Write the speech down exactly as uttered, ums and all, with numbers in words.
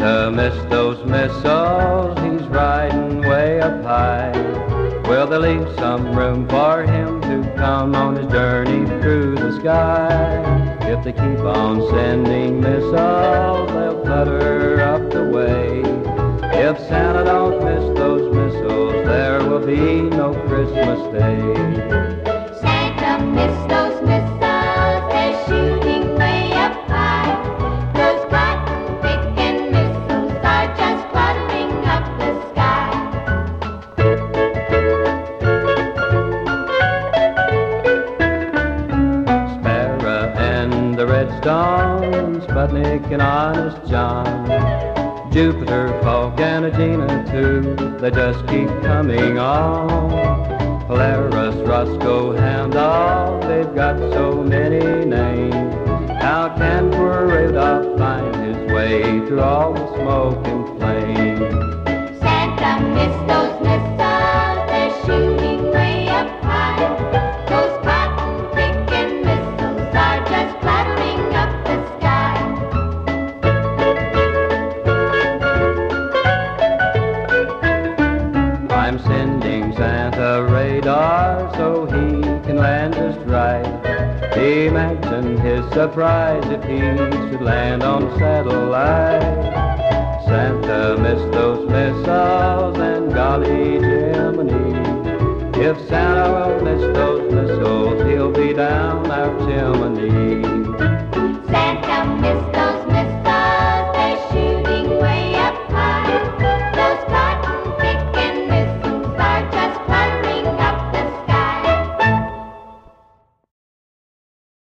Santa missed those missiles, he's riding way up high. Will they leave some room for him to come on his journey through the sky? If they keep on sending missiles, they'll flutter up the way. If Santa don't miss those missiles, there will be no Christmas Day. Santa missed those missiles, they're shooting way up high. Those cotton-picking missiles are just cluttering up the sky. Sparrow and the Redstone, Sputnik and Honest John, Jupiter, Falk, and Agena too, they just keep coming on. Polaris, Roscoe, Handel, they've got so many names. How can poor Rudolph find his way through all the smoke and flame? Santa missed those missiles, they're shooting way up high. Those cotton-picking missiles are just clattering up the sky. I'm sending Santa radar so he can land just right. Imagine his surprise if he should land on satellite. Santa missed those missiles and golly Jiminy, if Santa will miss those missiles, he'll be down